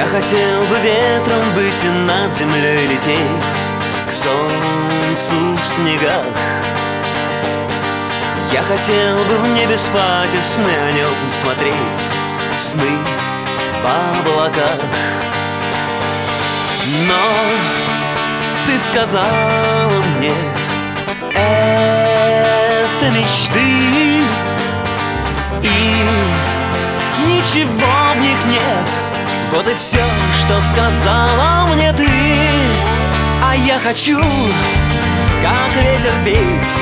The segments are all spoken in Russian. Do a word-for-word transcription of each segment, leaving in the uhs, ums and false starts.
хотел бы ветром быть и над землей лететь к солнцу в снегах. Я хотел бы в небе спать и сны о нем смотреть, сны в облаках. Но ты сказала мне, это мечты, и ничего в них нет. Вот и все, что сказала мне ты. А я хочу, как ветер, петь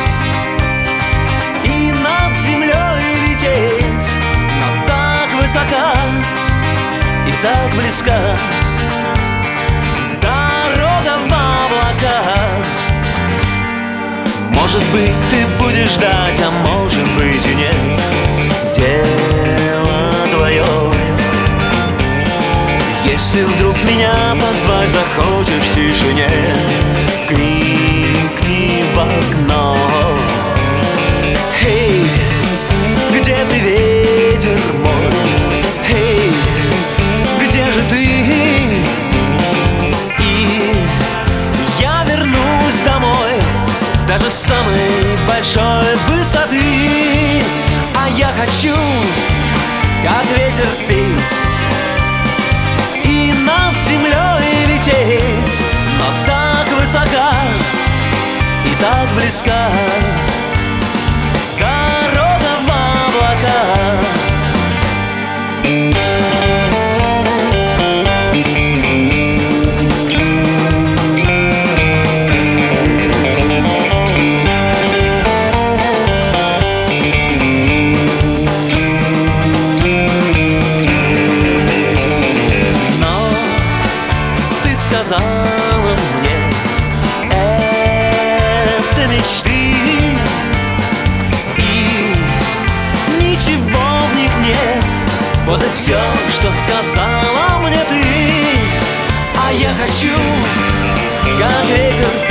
и над землей лететь, но так высока и так близка дорога в облака. Может быть, ты будешь ждать, а может быть и нет. Дело твое. Если вдруг меня позвать захочешь в тишине, крикни в окно. Эй, где ты, ветер мой? Эй, где же ты? И я вернусь домой, даже с самой большой высоты. А я хочу, как ветер, петь и над землей лететь, но так высока и так близка дорога в облака. Сказала мне, это мечты, и ничего в них нет. Вот и все, что сказала мне ты. А я хочу, как ветер,